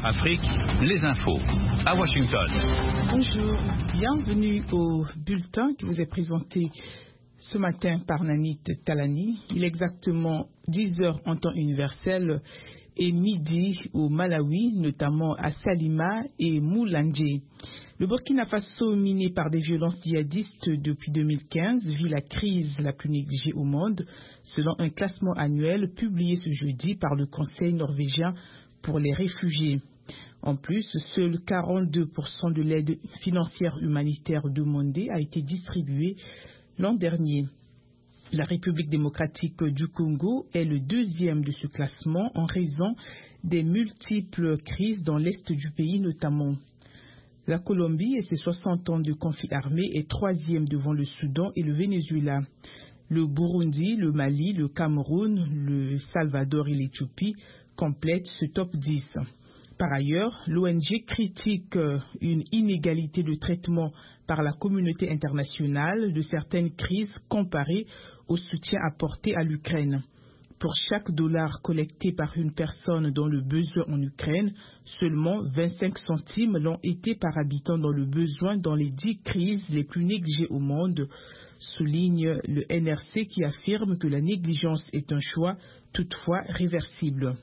Afrique, les infos à Washington. Bonjour, bienvenue au bulletin qui vous est présenté ce matin par Nanit Talani. Il est exactement 10h en temps universel et midi au Malawi, notamment à Salima et Moulanje. Le Burkina Faso, miné par des violences djihadistes depuis 2015, vit la crise la plus négligée au monde, selon un classement annuel publié ce jeudi par le Conseil norvégien pour les réfugiés. En plus, seuls 42% de l'aide financière humanitaire demandée a été distribuée l'an dernier. La République démocratique du Congo est le deuxième de ce classement en raison des multiples crises dans l'est du pays notamment. La Colombie et ses 60 ans de conflit armé est troisième devant le Soudan et le Venezuela. Le Burundi, le Mali, le Cameroun, le Salvador et l'Éthiopie complètent ce top 10. Par ailleurs, l'ONG critique une inégalité de traitement par la communauté internationale de certaines crises comparées au soutien apporté à l'Ukraine. Pour chaque dollar collecté par une personne dans le besoin en Ukraine, seulement 25 centimes l'ont été par habitant dans le besoin dans les 10 crises les plus négligées au monde, souligne le NRC qui affirme que la négligence est un choix toutefois réversible.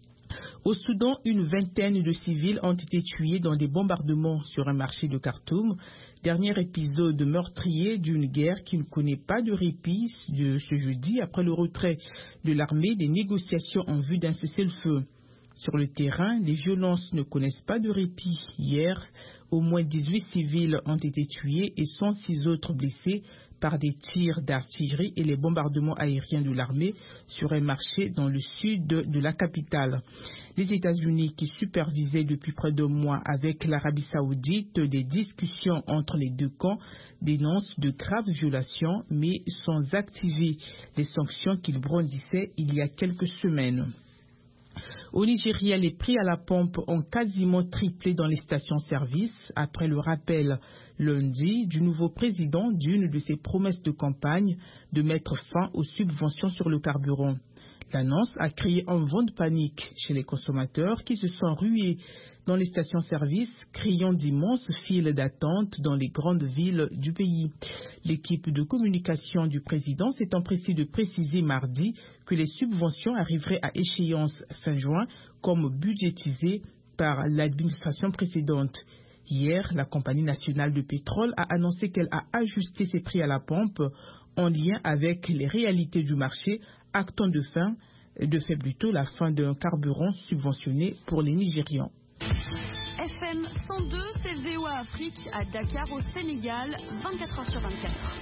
Au Soudan, une vingtaine de civils ont été tués dans des bombardements sur un marché de Khartoum, dernier épisode meurtrier d'une guerre qui ne connaît pas de répit de ce jeudi après le retrait de l'armée des négociations en vue d'un cessez-le-feu. Sur le terrain, les violences ne connaissent pas de répit. Hier, au moins 18 civils ont été tués et 106 autres blessés par des tirs d'artillerie et les bombardements aériens de l'armée sur un marché dans le sud de la capitale. Les États-Unis, qui supervisaient depuis près d'un mois avec l'Arabie saoudite des discussions entre les deux camps, dénoncent de graves violations, mais sans activer les sanctions qu'ils brandissaient il y a quelques semaines. Au Nigeria, les prix à la pompe ont quasiment triplé dans les stations-service après le rappel lundi du nouveau président d'une de ses promesses de campagne de mettre fin aux subventions sur le carburant. L'annonce a créé un vent de panique chez les consommateurs qui se sont rués dans les stations-service, criant d'immenses files d'attente dans les grandes villes du pays. L'équipe de communication du président s'est empressée de préciser mardi que les subventions arriveraient à échéance fin juin, comme budgétisé par l'administration précédente. Hier, la Compagnie nationale de pétrole a annoncé qu'elle a ajusté ses prix à la pompe en lien avec les réalités du marché, actant de fait plutôt la fin d'un carburant subventionné pour les Nigérians. FM 102, c'est VOA Afrique à Dakar au Sénégal, 24h sur 24.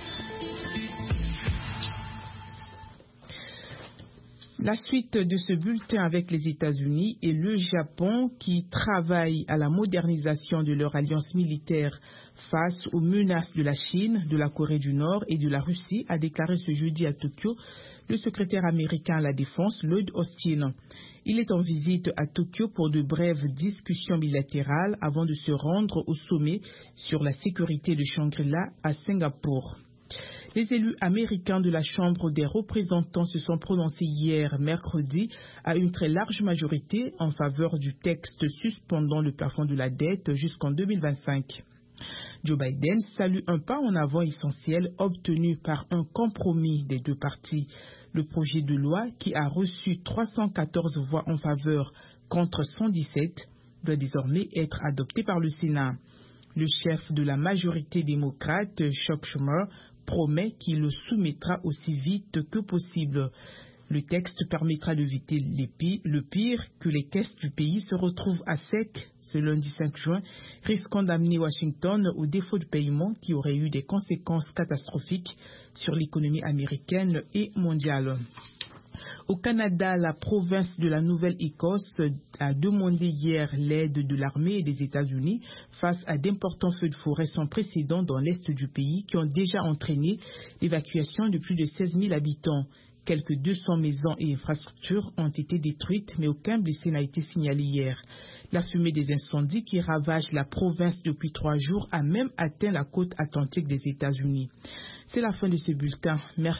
La suite de ce bulletin avec les États-Unis et le Japon qui travaillent à la modernisation de leur alliance militaire face aux menaces de la Chine, de la Corée du Nord et de la Russie, a déclaré ce jeudi à Tokyo le secrétaire américain à la Défense, Lloyd Austin. Il est en visite à Tokyo pour de brèves discussions bilatérales avant de se rendre au sommet sur la sécurité de Shangri-La à Singapour. Les élus américains de la Chambre des représentants se sont prononcés hier, mercredi, à une très large majorité en faveur du texte suspendant le plafond de la dette jusqu'en 2025. Joe Biden salue un pas en avant essentiel obtenu par un compromis des deux partis. Le projet de loi, qui a reçu 314 voix en faveur contre 117, doit désormais être adopté par le Sénat. Le chef de la majorité démocrate, Chuck Schumer, promet qu'il le soumettra aussi vite que possible. Le texte permettra d'éviter le pire, que les caisses du pays se retrouvent à sec ce lundi 5 juin, risquant d'amener Washington au défaut de paiement qui aurait eu des conséquences catastrophiques sur l'économie américaine et mondiale. Au Canada, la province de la Nouvelle-Écosse a demandé hier l'aide de l'armée et des États-Unis face à d'importants feux de forêt sans précédent dans l'est du pays qui ont déjà entraîné l'évacuation de plus de 16 000 habitants. Quelques 200 maisons et infrastructures ont été détruites, mais aucun blessé n'a été signalé hier. La fumée des incendies qui ravagent la province depuis 3 jours a même atteint la côte atlantique des États-Unis. C'est la fin de ce bulletin. Merci.